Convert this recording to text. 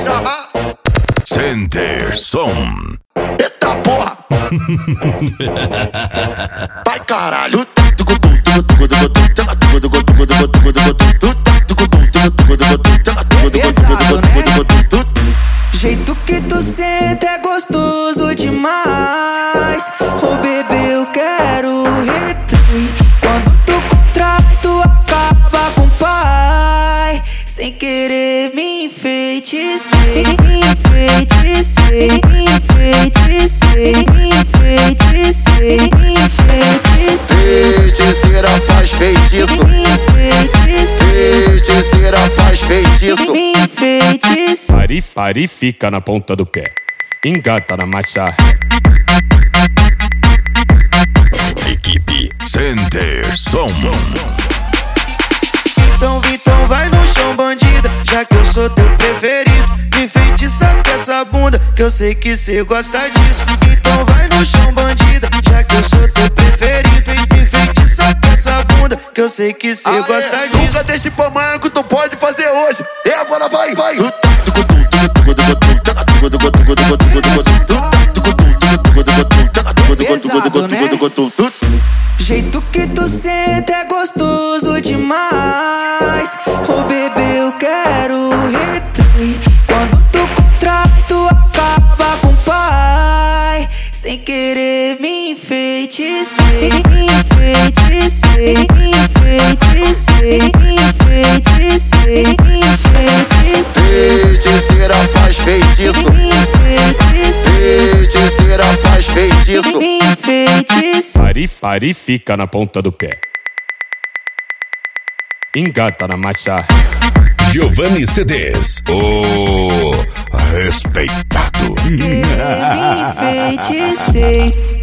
chamar Center Som. Eita porra. Vai caralho. Jeito que tu senta é gostoso demais. Oh bebê, eu quero replay. Quando tu contrai, tu acaba com o pai. Sem querer me enfeitecei, me enfeitecei, me enfeitecei, me enfeitecei, me enfeitecei. Feiticeira faz feitiço. Me enfeitecei, Feiticeira faz feitiço. me enfeitecei. Pare e fica na ponta do pé. Engata na marcha. Equipe Center Som. Então vai no chão, bandida, já que eu sou teu preferido. Me enfeitiça com essa bunda, que eu sei que cê gosta disso. Então vai no chão, bandida, já que eu sou teu preferido. Me enfeitiça com essa bunda, que eu sei que cê gosta disso. Nunca deixe pra amanhã que tu pode fazer hoje. E agora vai. Pesado, né? Jeito que tu senta é gostoso demais. Oh bebê, eu quero replay. Quando tu contrai, tu acaba com o pai. Sem querer me enfeitecei, me enfeitecei, me enfeitecei, me enfeitecei, me enfeitecei. Feiticeira faz feitiço. Me enfeitecei, Feiticeira faz feitiço. me enfeitecei. Pare e fica na ponta do pé. Engata na marcha. Giovanni CDs, o respeitado. Me enfeitecei.